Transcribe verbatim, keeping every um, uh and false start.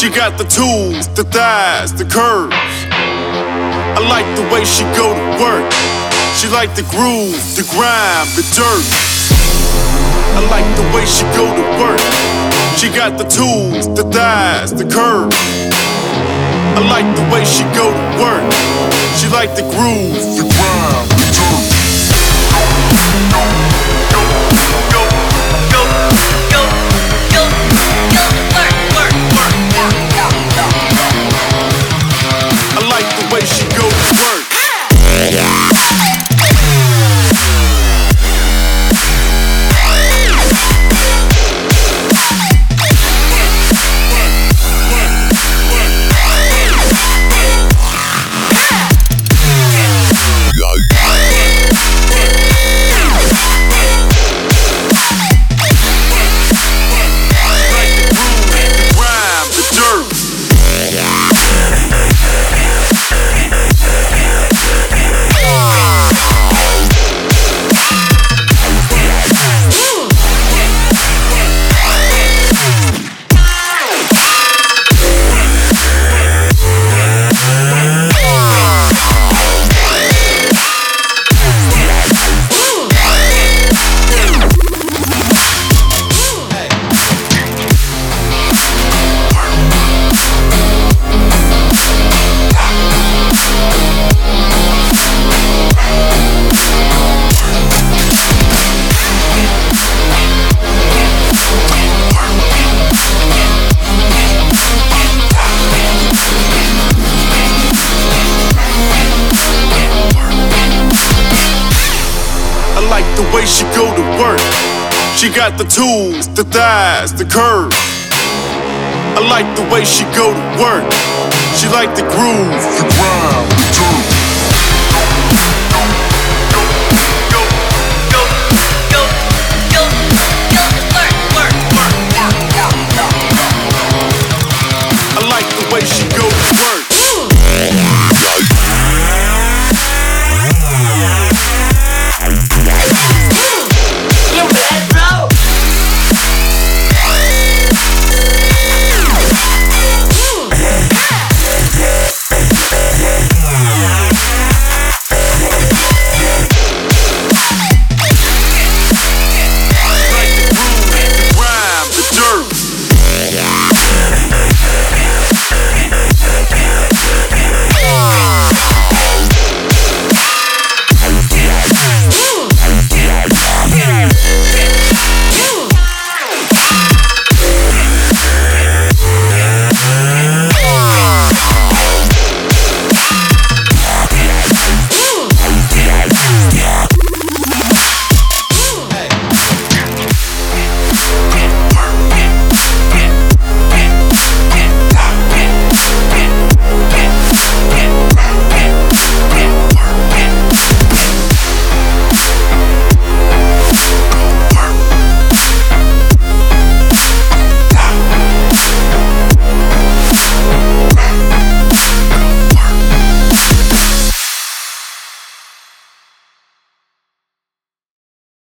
She got the tools, the thighs, the curves. I like the way she go to work. She like the groove, the grime, the dirt. I like the way she go to work. She got the tools, the thighs, the curves. I like the way she go to work. She like the groove, the grime, the dirt. Go, go, go, go, go, go, work, work, work, work. I like the way she go to work. The way she go to work. She got the tools, the thighs, the curves. I like the way she go to work. She like the groove, the grime, the dirt.